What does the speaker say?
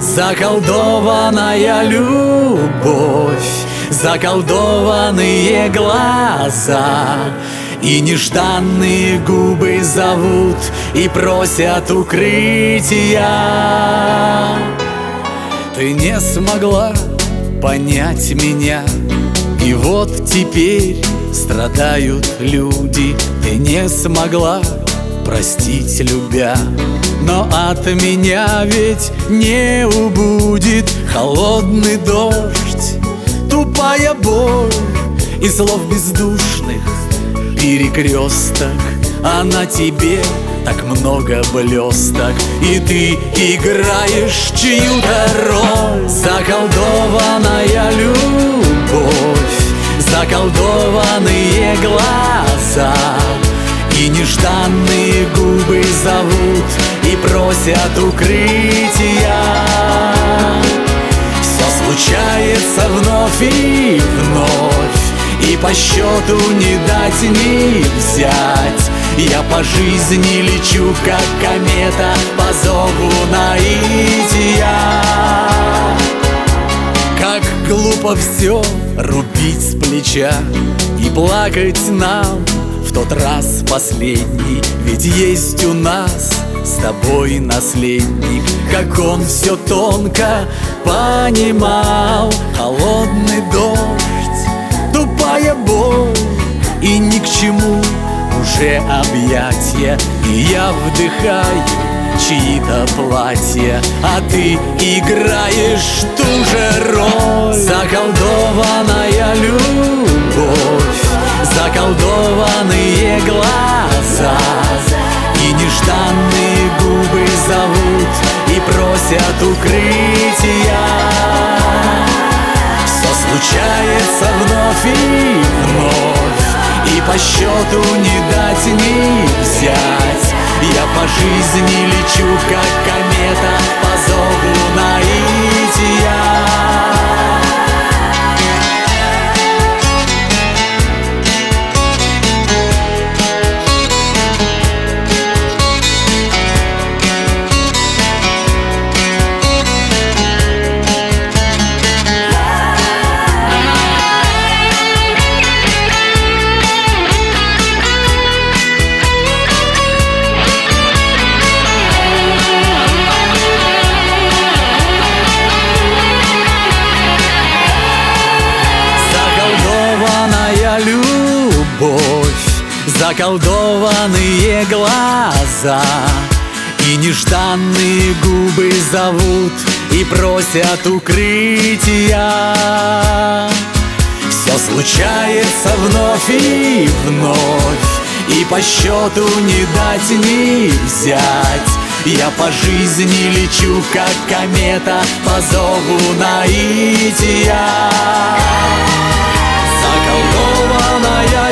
Заколдованная любовь, заколдованные глаза и нежданные губы зовут и просят укрытия. Ты не смогла понять меня, и вот теперь страдают люди. Ты не смогла простить, любя, но от меня ведь не убудет холодный дождь, тупая боль и слов бездушных перекресток. А на тебе так много блесток, и ты играешь чью-то роль. Заколдованная любовь, заколдованные глаза и нежданные губы зовут и просят укрытия. Все случается вновь и вновь, и по счету не дать, не взять. Я по жизни лечу, как комета, по зову наития. Как глупо все рубить с плеча и плакать нам в тот раз последний. Ведь есть у нас с тобой наследник. Как он все тонко понимал. Холодный дождь, тупая боль, и ни к чему уже объятия. И я вдыхаю чьи-то платья, а ты играешь ту же роль. Заколдованная любовь, заколдованные глаза и нежданные губы зовут и просят укрытия. Все случается вновь и вновь, и по счету не дать, не взять. Я по жизни лечу, как комета, по зову наития. Любовь, заколдованные глаза и нежданные губы зовут и просят укрытия. Все случается вновь и вновь, и по счету не дать, не взять. Я по жизни лечу, как комета, по зову наития. Заколдованная